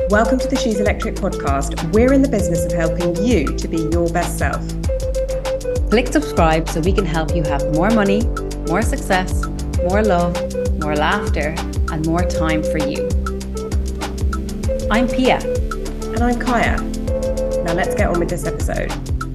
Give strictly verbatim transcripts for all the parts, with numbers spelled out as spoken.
Welcome to the She's Electric podcast. We're in the business of helping you to be your best self. Click subscribe so we can help you have more money, more success, more love, more laughter, and more time for you. I'm Pia. And I'm Kaya. Now let's get on with this episode.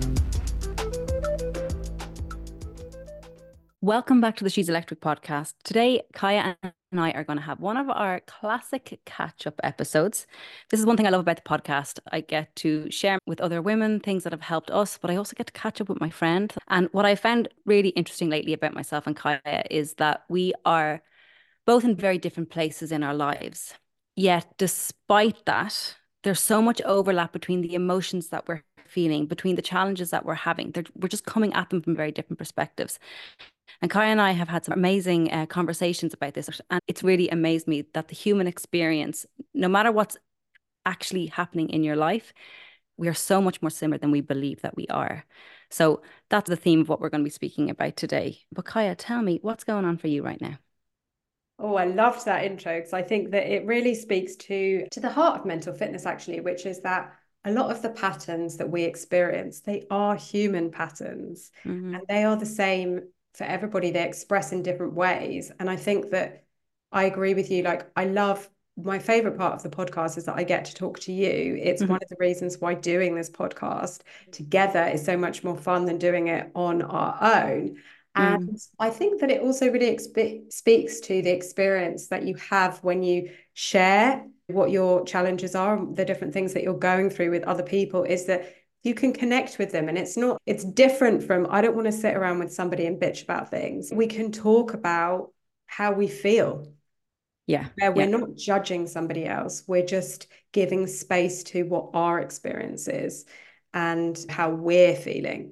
Welcome back to the She's Electric podcast. Today, Kaya and I are going to have one of our classic catch-up episodes. This is one thing I love about the podcast. I get to share with other women things that have helped us, but I also get to catch up with my friend. And what I found really interesting lately about myself and Kaya is that we are both in very different places in our lives. Yet, despite that, there's so much overlap between the emotions that we're feeling, between the challenges that we're having. They're, we're just coming at them from very different perspectives. And Kaya and I have had some amazing uh, conversations about this. And it's really amazed me that the human experience, no matter what's actually happening in your life, we are so much more similar than we believe that we are. So that's the theme of what we're going to be speaking about today. But Kaya, tell me, what's going on for you right now? Oh, I loved that intro because I think that it really speaks to, to the heart of mental fitness, actually, which is that a lot of the patterns that we experience, they are human patterns, mm-hmm. and they are the same for everybody. They express in different ways. And I think that I agree with you. Like, I love, my favorite part of the podcast is that I get to talk to you. It's mm-hmm. one of the reasons why doing this podcast together is so much more fun than doing it on our own. And mm. I think that it also really exp- speaks to the experience that you have when you share what your challenges are, the different things that you're going through with other people, is that you can connect with them. And it's not, it's different from, I don't want to sit around with somebody and bitch about things. We can talk about how we feel. Yeah. Where we're yeah. not judging somebody else. We're just giving space to what our experience is and how we're feeling.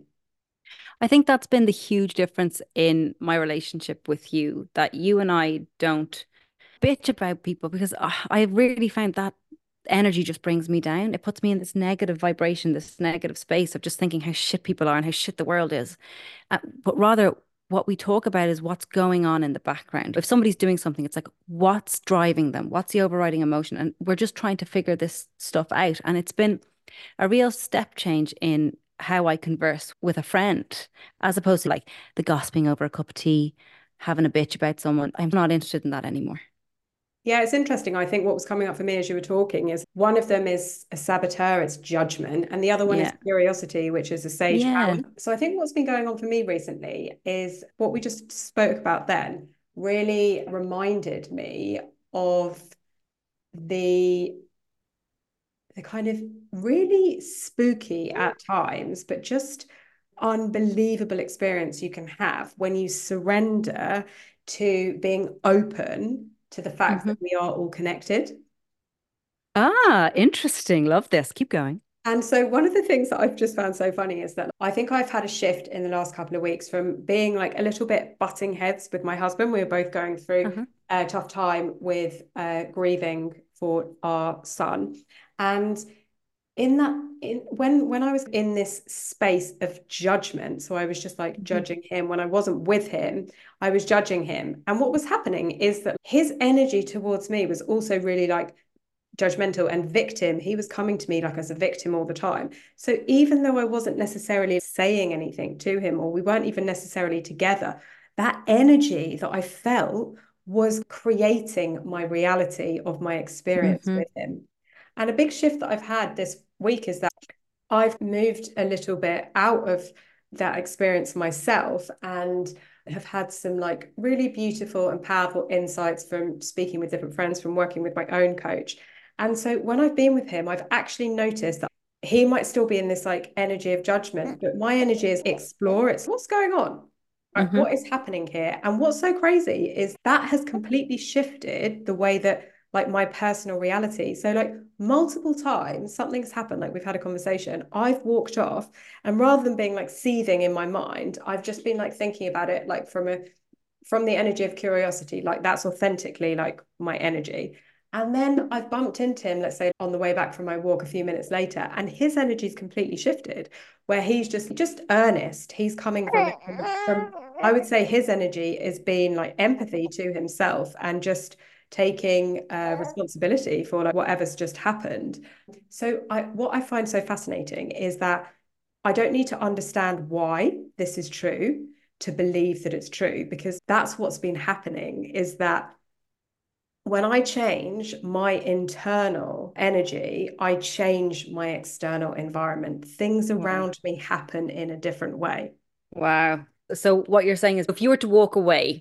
I think that's been the huge difference in my relationship with you, that you and I don't bitch about people, because I really found that energy just brings me down. It puts me in this negative vibration, this negative space of just thinking how shit people are and how shit the world is. Uh, but rather, what we talk about is what's going on in the background. If somebody's doing something, it's like, what's driving them? What's the overriding emotion? And we're just trying to figure this stuff out. And it's been a real step change in how I converse with a friend, as opposed to like the gossiping over a cup of tea, having a bitch about someone. I'm not interested in that anymore. Yeah, it's interesting. I think what was coming up for me as you were talking is one of them is a saboteur, it's judgment, and the other one yeah. is curiosity, which is a sage yeah. power. So I think what's been going on for me recently is what we just spoke about then really reminded me of the the kind of really spooky at times, but just unbelievable experience you can have when you surrender to being open to the fact mm-hmm. that we are all connected. Ah, interesting. Love this. Keep going. And so one of the things that I've just found so funny is that I think I've had a shift in the last couple of weeks from being like a little bit butting heads with my husband. We were both going through uh-huh. a tough time with uh, grieving for our son. And in that, in, when when I was in this space of judgment, so I was just like mm-hmm. judging him. When I wasn't with him, I was judging him. And what was happening is that his energy towards me was also really like judgmental and victim. He was coming to me like as a victim all the time. So even though I wasn't necessarily saying anything to him, or we weren't even necessarily together, that energy that I felt was creating my reality of my experience mm-hmm. with him. And a big shift that I've had this week is that I've moved a little bit out of that experience myself and have had some like really beautiful and powerful insights from speaking with different friends, from working with my own coach. And so when I've been with him, I've actually noticed that he might still be in this like energy of judgment, but my energy is explore. It's what's going on? Like, mm-hmm. what is happening here? And what's so crazy is that has completely shifted the way that like my personal reality. So like multiple times something's happened, like we've had a conversation, I've walked off, and rather than being like seething in my mind, I've just been like thinking about it like from a from the energy of curiosity, like that's authentically like my energy. And then I've bumped into him, let's say on the way back from my walk a few minutes later, and his energy's completely shifted, where he's just just earnest. He's coming from, from I would say his energy is being like empathy to himself and just taking uh, responsibility for like whatever's just happened. So I, what I find so fascinating is that I don't need to understand why this is true to believe that it's true, because that's what's been happening, is that when I change my internal energy, I change my external environment. Things Wow. around me happen in a different way. Wow. So what you're saying is if you were to walk away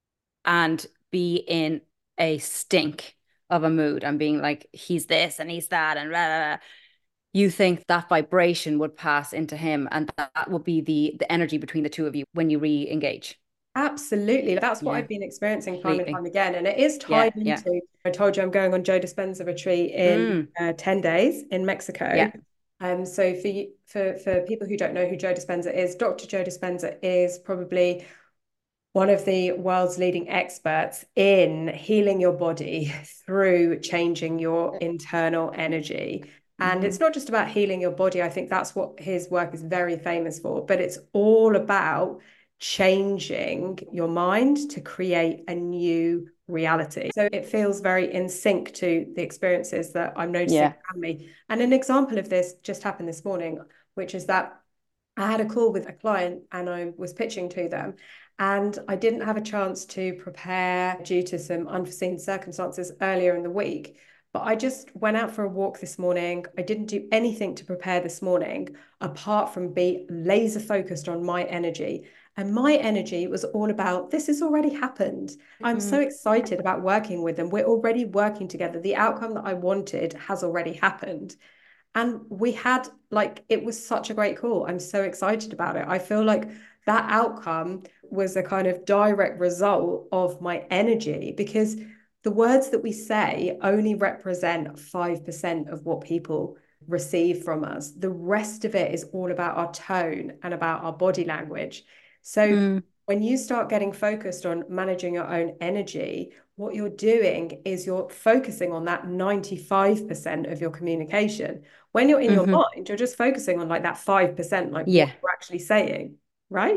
and be in a stink of a mood and being like, he's this and he's that and blah, blah, blah, you think that vibration would pass into him and that would be the the energy between the two of you when you re-engage. Absolutely. That's what Yeah, I've been experiencing time and completely. time again. And it is Yeah, tied yeah. into, I told you I'm going on Joe Dispenza retreat in Mm, uh, ten days in Mexico. yeah. Um, so for, you, for, for people who don't know who Joe Dispenza is, Doctor Joe Dispenza is probably one of the world's leading experts in healing your body through changing your internal energy. And Mm-hmm. it's not just about healing your body. I think that's what his work is very famous for, but it's all about changing your mind to create a new reality. So it feels very in sync to the experiences that I'm noticing Yeah. around me. And an example of this just happened this morning, which is that I had a call with a client and I was pitching to them. And I didn't have a chance to prepare due to some unforeseen circumstances earlier in the week. But I just went out for a walk this morning. I didn't do anything to prepare this morning apart from be laser focused on my energy. And my energy was all about this has already happened. I'm so Mm, excited about working with them. We're already working together. The outcome that I wanted has already happened. And we had like, it was such a great call. I'm so excited about it. I feel like that outcome was a kind of direct result of my energy, because the words that we say only represent five percent of what people receive from us. The rest of it is all about our tone and about our body language. So mm, when you start getting focused on managing your own energy, what you're doing is you're focusing on that ninety-five percent of your communication. When you're in your mm-hmm. mind, you're just focusing on like that five percent, like what Yeah. you're actually saying, right?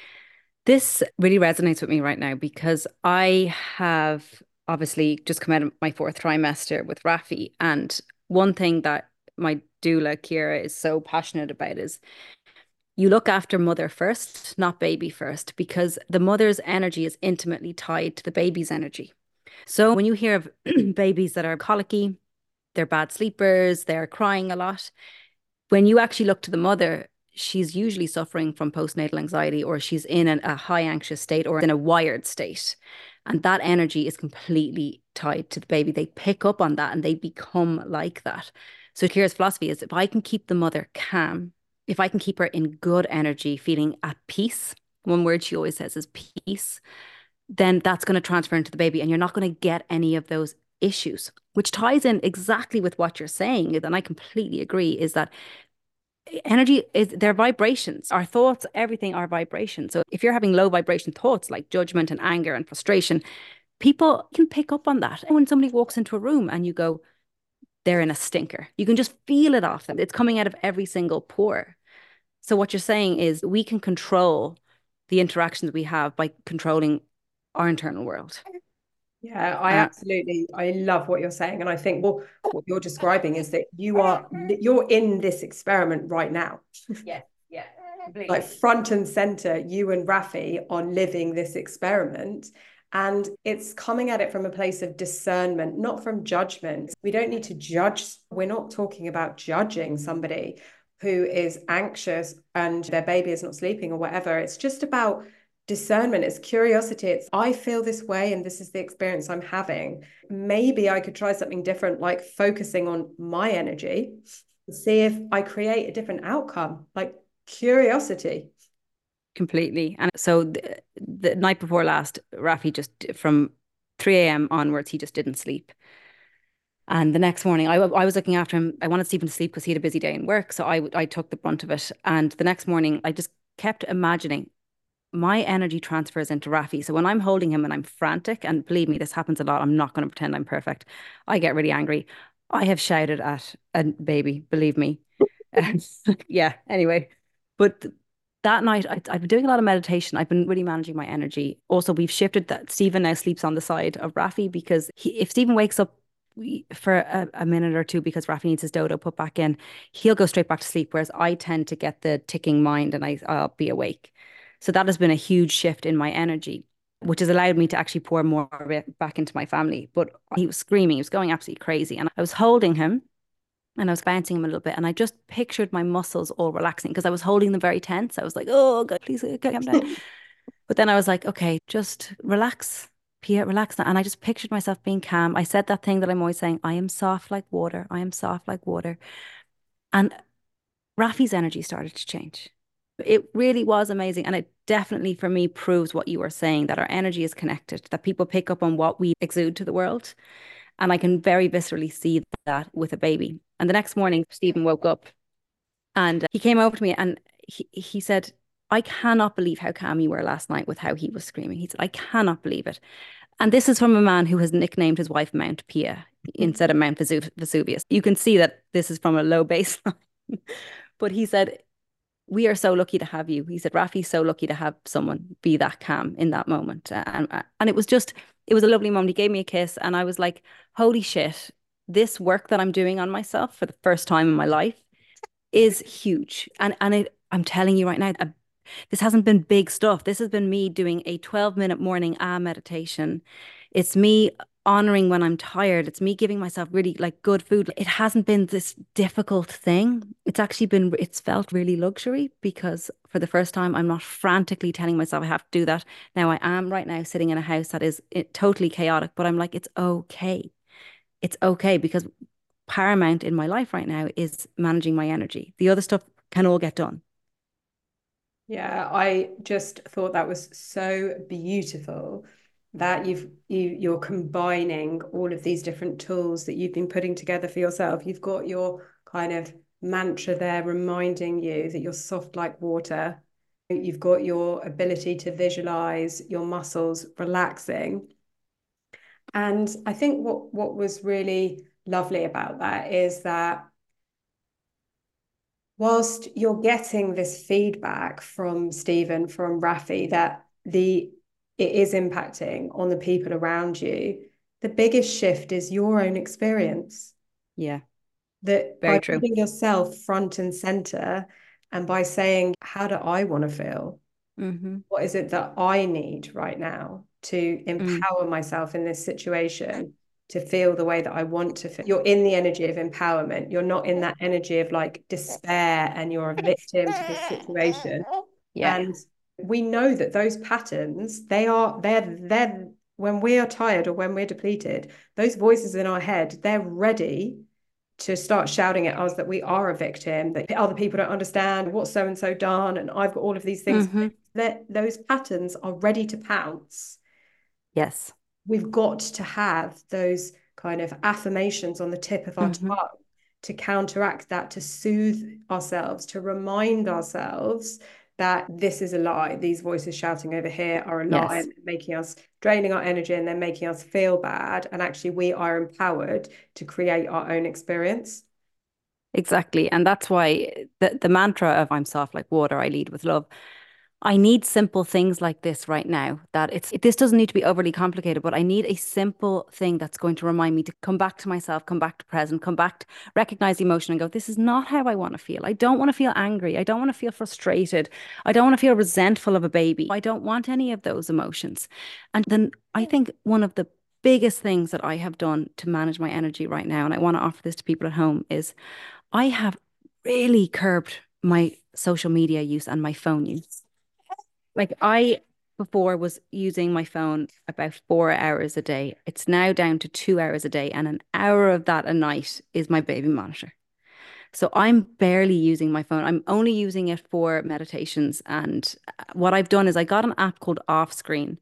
This really resonates with me right now because I have obviously just come out of my fourth trimester with Rafi. And one thing that my doula, Kira, is so passionate about is you look after mother first, not baby first, because the mother's energy is intimately tied to the baby's energy. So when you hear of babies that are colicky, they're bad sleepers, they're crying a lot, when you actually look to the mother, she's usually suffering from postnatal anxiety or she's in an, a high anxious state or in a wired state. And that energy is completely tied to the baby. They pick up on that and they become like that. So Kira's philosophy is if I can keep the mother calm, if I can keep her in good energy, feeling at peace, one word she always says is peace, then that's going to transfer into the baby and you're not going to get any of those issues, which ties in exactly with what you're saying. And I completely agree is that energy is their vibrations. Our thoughts, everything are vibrations. So if you're having low vibration thoughts like judgment and anger and frustration, people can pick up on that. And when somebody walks into a room and you go, they're in a stinker, you can just feel it off them. It's coming out of every single pore. So what you're saying is we can control the interactions we have by controlling our internal world. Yeah, I Uh, absolutely, I love what you're saying. And I think well, what you're describing is that you are, you're in this experiment right now. yeah, yeah, Like completely. front and center, you and Rafi are living this experiment. And it's coming at it from a place of discernment, not from judgment. We don't need to judge. We're not talking about judging somebody who is anxious and their baby is not sleeping or whatever. It's just about discernment. It's curiosity. It's, I feel this way and this is the experience I'm having. Maybe I could try something different, like focusing on my energy, see if I create a different outcome. Like curiosity. Completely. And so the, the night before last, Rafi just from three a m onwards, he just didn't sleep. And the next morning, I, I was looking after him. I wanted Stephen to sleep because he had a busy day in work. So I, I took the brunt of it. And the next morning, I just kept imagining my energy transfers into Rafi. So when I'm holding him and I'm frantic, and believe me, this happens a lot, I'm not going to pretend I'm perfect. I get really angry. I have shouted at a baby, believe me. Yeah, anyway. But that night, I, I've been doing a lot of meditation. I've been really managing my energy. Also, we've shifted that Stephen now sleeps on the side of Rafi because he, if Stephen wakes up we, for a, a minute or two because Rafi needs his dodo put back in, he'll go straight back to sleep. Whereas I tend to get the ticking mind and I, I'll be awake. So that has been a huge shift in my energy, which has allowed me to actually pour more of it back into my family. But he was screaming, he was going absolutely crazy. And I was holding him and I was bouncing him a little bit. And I just pictured my muscles all relaxing because I was holding them very tense. I was like, oh, God, please calm down. But then I was like, okay, just relax, Pia, relax. And I just pictured myself being calm. I said that thing that I'm always saying, I am soft like water. I am soft like water. And Rafi's energy started to change. It really was amazing. And it definitely, for me, proves what you were saying, that our energy is connected, that people pick up on what we exude to the world. And I can very viscerally see that with a baby. And the next morning, Stephen woke up and he came over to me and he, he said, I cannot believe how calm you were last night with how he was screaming. He said, I cannot believe it. And this is from a man who has nicknamed his wife Mount Pia instead of Mount Vesu Vesuvius. You can see that this is from a low baseline. But he said, we are so lucky to have you. He said, Rafi's so lucky to have someone be that calm in that moment. And, and it was just, it was a lovely moment. He gave me a kiss and I was like, holy shit, this work that I'm doing on myself for the first time in my life is huge. And, and it, I'm telling you right now, a, this hasn't been big stuff. This has been me doing a twelve minute morning ah meditation. It's me honoring when I'm tired. It's me giving myself really like good food. It hasn't been this difficult thing. It's actually been, it's felt really luxury because for the first time, I'm not frantically telling myself I have to do that. Now I am right now sitting in a house that is it, totally chaotic, but I'm like, it's okay. It's okay because paramount in my life right now is managing my energy. The other stuff can all get done. Yeah, I just thought that was so beautiful that you've you you're combining all of these different tools that you've been putting together for yourself. You've got your kind of mantra there reminding you that you're soft like water. You've got your ability to visualize your muscles relaxing. And I think what what was really lovely about that is that whilst you're getting this feedback from Stephen, from Rafi, that the it is impacting on the people around you, the biggest shift is your own experience. Yeah, that by very true. putting yourself front and center and by saying, how do I want to feel? Mm-hmm. What is it that I need right now to Mm. empower myself in this situation to feel the way that I want to feel? You're in the energy of empowerment. You're not in that energy of like despair and you're a victim to this situation. Yeah. And we know that those patterns, they are, they're, they're, when we are tired or when we're depleted, those voices in our head, they're ready to start shouting at us that we are a victim, that other people don't understand what so and so done, and I've got all of these things. Mm-hmm. That those patterns are ready to pounce. Yes. We've got to have those kind of affirmations on the tip of our Mm-hmm. tongue to counteract that, to soothe ourselves, to remind ourselves that this is a lie. These voices shouting over here are a lie, Yes. and making us, draining our energy, and then making us feel bad. And actually, we are empowered to create our own experience. Exactly. And that's why the, the mantra of I'm soft like water, I lead with love. I need simple things like this right now, that it's it, this doesn't need to be overly complicated, but I need a simple thing that's going to remind me to come back to myself, come back to present, come back to recognize the emotion and go, this is not how I want to feel. I don't want to feel angry. I don't want to feel frustrated. I don't want to feel resentful of a baby. I don't want any of those emotions. And then I think one of the biggest things that I have done to manage my energy right now, and I want to offer this to people at home, is I have really curbed my social media use and my phone use. Like I before was using my phone about four hours a day. It's now down to two hours a day, and an hour of that a night is my baby monitor. So I'm barely using my phone. I'm only using it for meditations. And uh, what I've done is I got an app called Off Screen.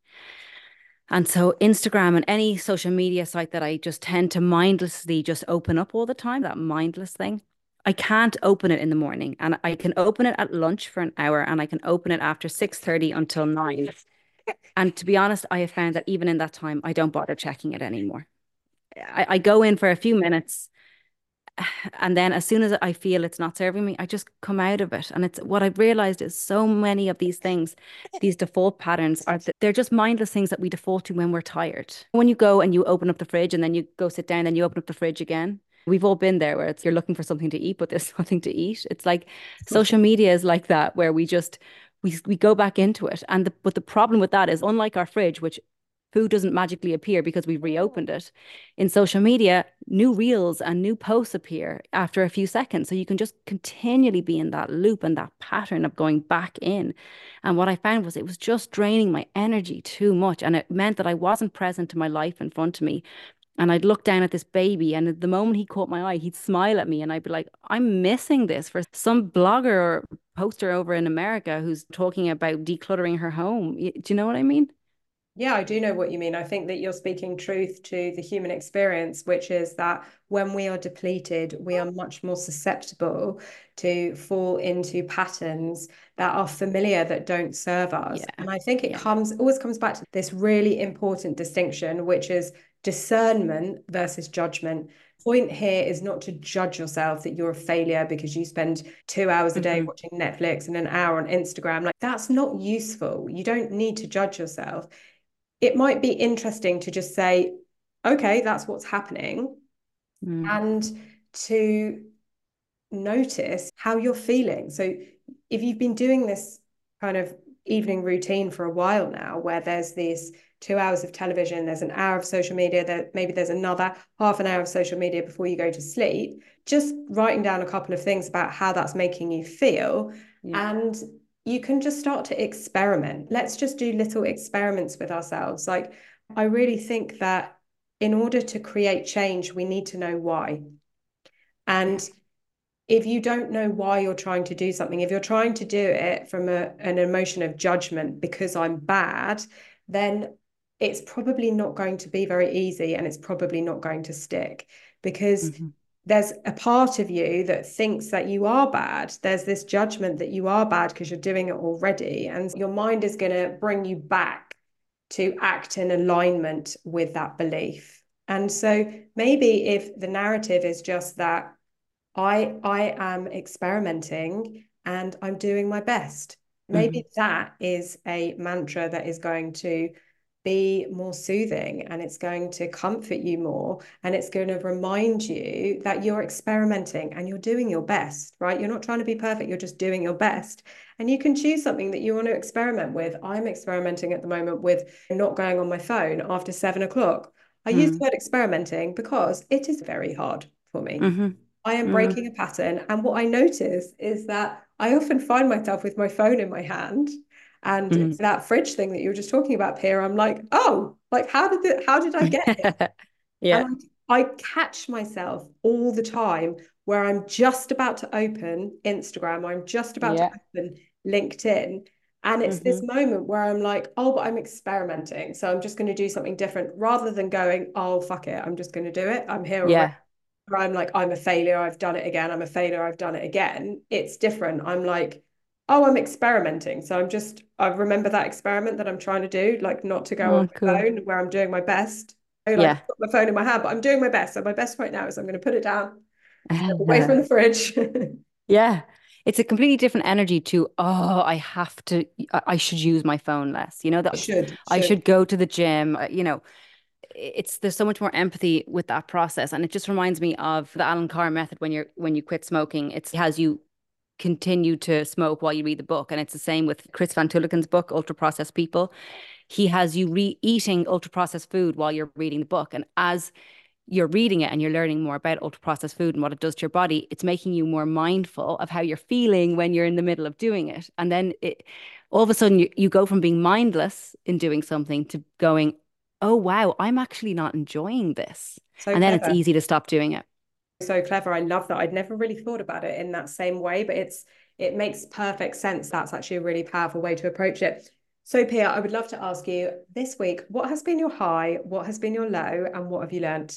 And so Instagram and any social media site that I just tend to mindlessly just open up all the time, that mindless thing, I can't open it in the morning. And I can open it at lunch for an hour and I can open it after six thirty until nine. And to be honest, I have found that even in that time, I don't bother checking it anymore. I, I go in for a few minutes And then as soon as I feel it's not serving me, I just come out of it. And it's what I've realized is so many of these things, these default patterns are th- they're just mindless things that we default to when we're tired. When you go and you open up the fridge and then you go sit down, then you open up the fridge again. We've all been there where it's you're looking for something to eat, but there's nothing to eat. It's like social media is like that, where we just we we go back into it. And the, but the problem with that is, unlike our fridge, which food doesn't magically appear because we've reopened it. In social media, new reels and new posts appear after a few seconds. So you can just continually be in that loop and that pattern of going back in. And what I found was it was just draining my energy too much. And it meant that I wasn't present to my life in front of me. And I'd look down at this baby, and the moment he caught my eye, he'd smile at me, and I'd be like, I'm missing this for some blogger or poster over in America who's talking about decluttering her home. Do you know what I mean? Yeah, I do know what you mean. I think that you're speaking truth to the human experience, which is that when we are depleted, we are much more susceptible to fall into patterns that are familiar, that don't serve us. Yeah. And I think it Yeah. comes always comes back to this really important distinction, which is discernment versus judgment. Point here is not to judge yourself that you're a failure because you spend two hours a day Mm-hmm. watching Netflix and an hour on Instagram. Like, that's not useful. You don't need to judge yourself. It might be interesting to just say, okay, that's what's happening, Mm. and to notice how you're feeling. So if you've been doing this kind of evening routine for a while now, where there's these two hours of television, there's an hour of social media, that maybe there's another half an hour of social media before you go to sleep, just writing down a couple of things about how that's making you feel. Yeah. And you can just start to experiment. Let's just do little experiments with ourselves. Like, I really think that in order to create change, we need to know why. And if you don't know why you're trying to do something, if you're trying to do it from a, an emotion of judgment because I'm bad, then it's probably not going to be very easy, and it's probably not going to stick, because Mm-hmm. there's a part of you that thinks that you are bad. There's this judgment that you are bad because you're doing it already. And your mind is going to bring you back to act in alignment with that belief. And so maybe if the narrative is just that I I am experimenting and I'm doing my best. Mm-hmm. Maybe that is a mantra that is going to be more soothing, and it's going to comfort you more, and it's going to remind you that you're experimenting and you're doing your best, right? You're not trying to be perfect, you're just doing your best. And you can choose something that you want to experiment with. I'm experimenting at the moment with not going on my phone after seven o'clock. I use the word experimenting because it is very hard for me. Mm-hmm. I am Mm-hmm. breaking a pattern. And what I notice is that I often find myself with my phone in my hand. And Mm-hmm. that fridge thing that you were just talking about, Pierre, I'm like, oh, like how did it, how did I get here? Yeah. And I, I catch myself all the time where I'm just about to open Instagram, I'm just about to Yeah. open LinkedIn. And it's this Mm-hmm. moment where I'm like, oh, but I'm experimenting. So I'm just going to do something different, rather than going, oh, fuck it, I'm just going to do it. I'm here already. Yeah. Where I'm like, I'm a failure, I've done it again. I'm a failure, I've done it again. It's different. I'm like, oh, I'm experimenting. So I'm just, I remember that experiment that I'm trying to do, like not to go on Oh, my cool. phone, where I'm doing my best. I like Yeah. put my phone in my hand, but I'm doing my best. So my best right now is I'm going to put it down, step away from the fridge. Yeah. It's a completely different energy to, oh, I have to, I I should use my phone less. You know, that Should, I should. should go to the gym. uh, You know, it's there's so much more empathy with that process. And it just reminds me of the Alan Carr method when you're when you quit smoking. It's has you continue to smoke while you read the book. And it's the same with Chris Van Tuliken's book, Ultra Processed People. He has you re eating ultra processed food while you're reading the book. And as you're reading it and you're learning more about ultra processed food and what it does to your body, it's making you more mindful of how you're feeling when you're in the middle of doing it. And then it all of a sudden you, you go from being mindless in doing something to going, oh wow, I'm actually not enjoying this. So And then it's clever. easy to stop doing it. So clever. I love that. I'd never really thought about it in that same way, but it's it makes perfect sense. That's actually a really powerful way to approach it. So, Pia, I would love to ask you this week, what has been your high, what has been your low, and what have you learned?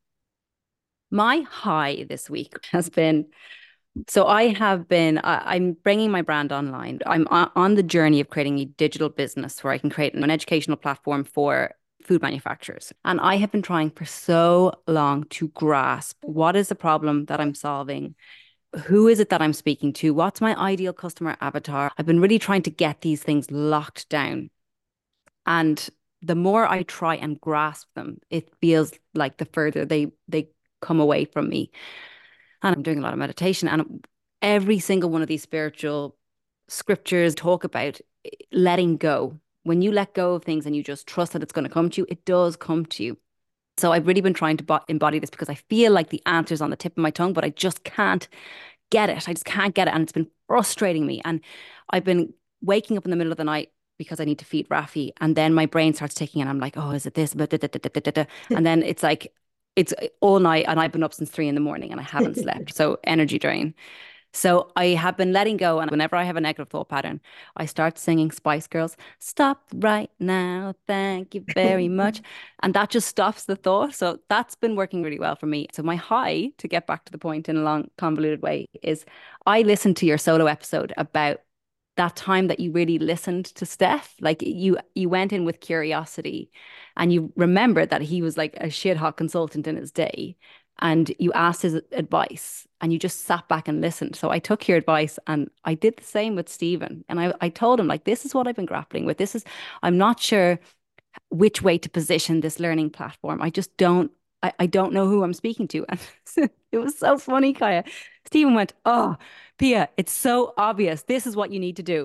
My high this week has been so I have been, I, I'm bringing my brand online. I'm on, on the journey of creating a digital business where I can create an educational platform for food manufacturers. And I have been trying for so long to grasp what is the problem that I'm solving. Who is it that I'm speaking to? What's my ideal customer avatar? I've been really trying to get these things locked down. And the more I try and grasp them, it feels like the further they they come away from me. And I'm doing a lot of meditation, and every single one of these spiritual scriptures talk about letting go. When you let go of things and you just trust that it's going to come to you, it does come to you. So I've really been trying to embody this because I feel like the answer's on the tip of my tongue, but I just can't get it. I just can't get it. And it's been frustrating me. And I've been waking up in the middle of the night because I need to feed Rafi. And then my brain starts ticking and I'm like, oh, is it this? And then it's like, it's all night and I've been up since three in the morning and I haven't slept. So energy drain. So I have been letting go. And whenever I have a negative thought pattern, I start singing Spice Girls, stop right now. Thank you very much. And that just stops the thought. So that's been working really well for me. So my high, to get back to the point in a long, convoluted way, is I listened to your solo episode about that time that you really listened to Steph. Like you you went in with curiosity and you remembered that he was like a shit hot consultant in his day, and you asked his advice and you just sat back and listened. So I took your advice and I did the same with Stephen. And I, I told him, like, this is what I've been grappling with. This is, I'm not sure which way to position this learning platform. I just don't, I, I don't know who I'm speaking to. And it was so funny, Kaya. Stephen went, oh, Pia, it's so obvious. This is what you need to do.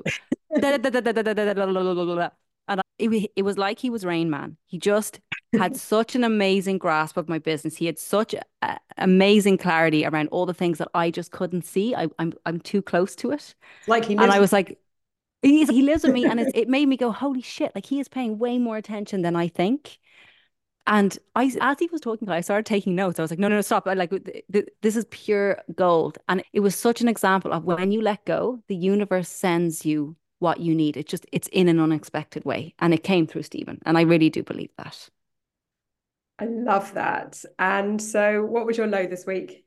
And it, it was like he was Rain Man. He just had such an amazing grasp of my business. He had such a, amazing clarity around all the things that I just couldn't see. I, I'm I'm too close to it. Like he and lives I was like, he's, he lives with me, and with it's, it made me go, holy shit! Like he is paying way more attention than I think. And I, as he was talking, I started taking notes. I was like, no, no, no, stop! I like th th this is pure gold. And it was such an example of when you let go, the universe sends you what you need. It just, it's in an unexpected way. And it came through Stephen. And I really do believe that. I love that. And so, what was your low this week?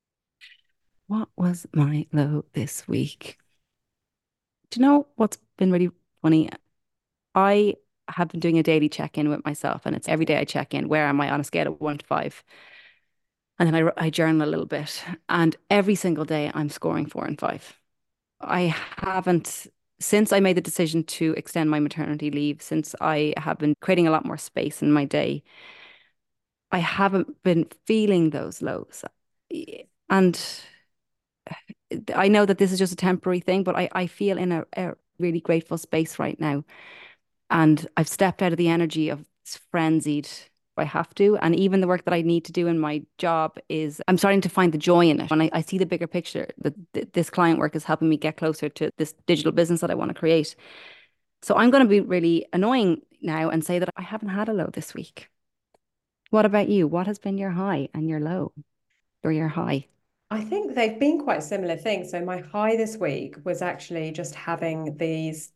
What was my low this week? Do you know what's been really funny? I have been doing a daily check-in with myself, and it's every day I check in. Where am I on a scale of one to five? And then I, I journal a little bit. And every single day I'm scoring four and five. I haven't, since I made the decision to extend my maternity leave, since I have been creating a lot more space in my day, I haven't been feeling those lows. And I know that this is just a temporary thing, but I, I feel in a, a really grateful space right now. And I've stepped out of the energy of frenzied, I have to. And even the work that I need to do in my job is, I'm starting to find the joy in it. When I, I see the bigger picture, that th this client work is helping me get closer to this digital business that I want to create. So I'm going to be really annoying now and say that I haven't had a low this week. What about you? What has been your high and your low, or your high? I think they've been quite similar things. So my high this week was actually just having these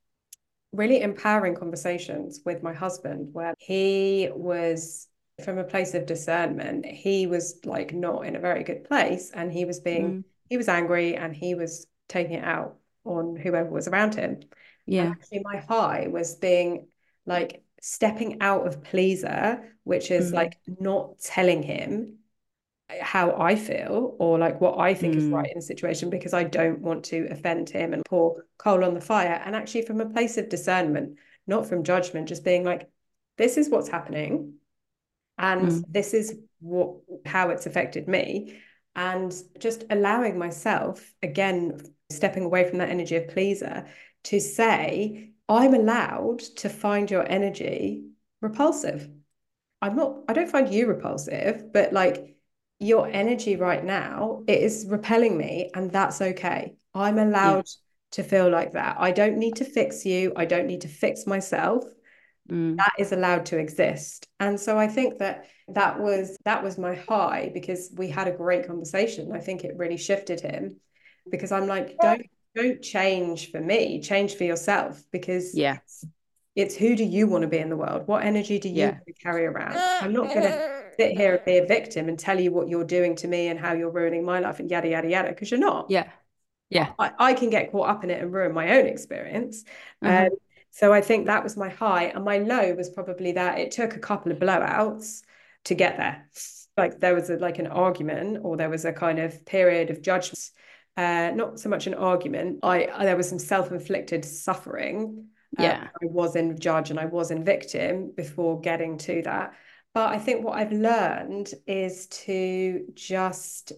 really empowering conversations with my husband, where he was, from a place of discernment, he was like not in a very good place, and he was being mm. he was angry and he was taking it out on whoever was around him. Yeah. And actually my high was being like stepping out of pleaser, which is mm. like not telling him how I feel or like what I think mm. is right in a situation, because I don't want to offend him and pour coal on the fire. And actually from a place of discernment, not from judgment, just being like, this is what's happening and mm. this is what how it's affected me, and just allowing myself, again, stepping away from that energy of pleaser, to say, I'm allowed to find your energy repulsive. I'm not, I don't find you repulsive, but like, your energy right now, it is repelling me, and that's okay. I'm allowed yeah. to feel like that. I don't need to fix you. I don't need to fix myself. Mm. That is allowed to exist. And so I think that that was that was my high, because we had a great conversation. I think it really shifted him, because I'm like, don't don't change for me, change for yourself, because yeah. it's, it's who do you want to be in the world? What energy do you yeah. want to carry around? I'm not going to sit here and be a victim and tell you what you're doing to me and how you're ruining my life and yada, yada, yada, because you're not. Yeah. Yeah. I, I can get caught up in it and ruin my own experience. Uh-huh. Um, So I think that was my high. And my low was probably that it took a couple of blowouts to get there. Like there was a, like an argument, or there was a kind of period of judgment. Uh, not so much an argument. I, I there was some self-inflicted suffering. Yeah. Uh, I was in judge and I was in victim before getting to that. But I think what I've learned is to just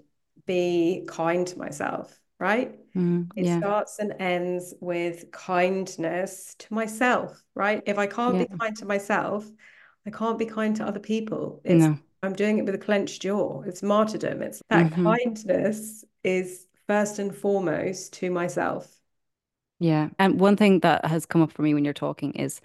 be kind to myself, right? Mm, It yeah. starts and ends with kindness to myself, right? If I can't Yeah. be kind to myself, I can't be kind to other people. It's No. I'm doing it with a clenched jaw. It's martyrdom. It's that Mm-hmm. kindness is first and foremost to myself. Yeah. And one thing that has come up for me when you're talking is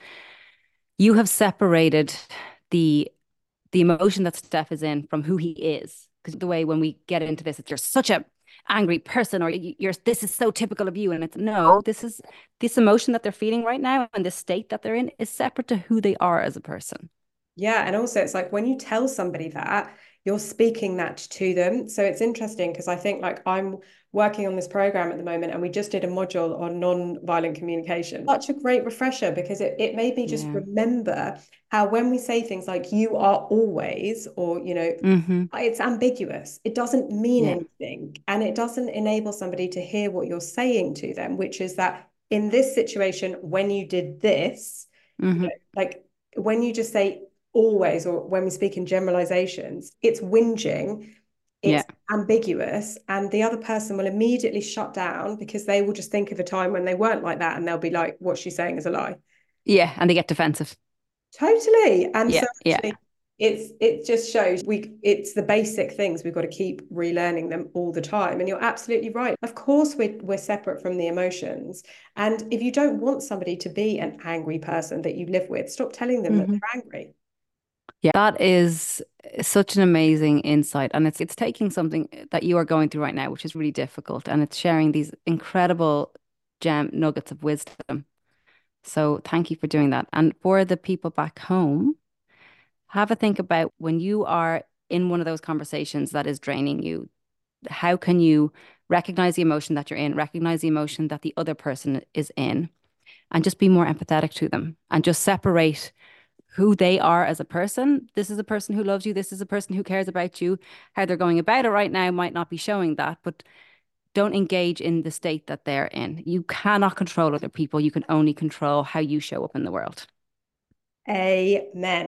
you have separated the the emotion that Steph is in from who he is. Because the way when we get into this, it's you're such a angry person, or you're this is so typical of you. And it's no, this is this emotion that they're feeling right now and the state that they're in is separate to who they are as a person. Yeah. And also, it's like when you tell somebody that, you're speaking that to them. So it's interesting because I think like I'm working on this program at the moment, and we just did a module on non-violent communication. Such a great refresher, because it, it made me just Yeah. remember how when we say things like you are always, or, you know, Mm-hmm. it's ambiguous. It doesn't mean Yeah. anything. And it doesn't enable somebody to hear what you're saying to them, which is that in this situation, when you did this, you Mm-hmm. know, like when you just say always, or when we speak in generalizations, it's whinging, Yeah. it's ambiguous, and the other person will immediately shut down because they will just think of a time when they weren't like that, and they'll be like, what she's saying is a lie. Yeah. And they get defensive. Totally. And Yeah. so Yeah. actually it's it just shows we it's the basic things, we've got to keep relearning them all the time. And you're absolutely right. Of course we're we're separate from the emotions. And if you don't want somebody to be an angry person that you live with, stop telling them that Mm-hmm. they're angry. Yeah, that is such an amazing insight. And it's it's taking something that you are going through right now, which is really difficult, and it's sharing these incredible gem nuggets of wisdom. So thank you for doing that. And for the people back home, have a think about when you are in one of those conversations that is draining you, how can you recognize the emotion that you're in, recognize the emotion that the other person is in, and just be more empathetic to them and just separate who they are as a person. This is a person who loves you. This is a person who cares about you. How they're going about it right now might not be showing that, but don't engage in the state that they're in. You cannot control other people. You can only control how you show up in the world. Amen.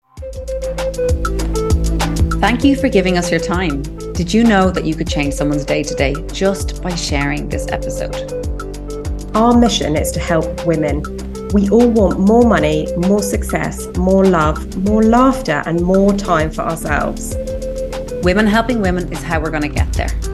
Thank you for giving us your time. Did you know that you could change someone's day to day just by sharing this episode? Our mission is to help women. We all want more money, more success, more love, more laughter, and more time for ourselves. Women helping women is how we're going to get there.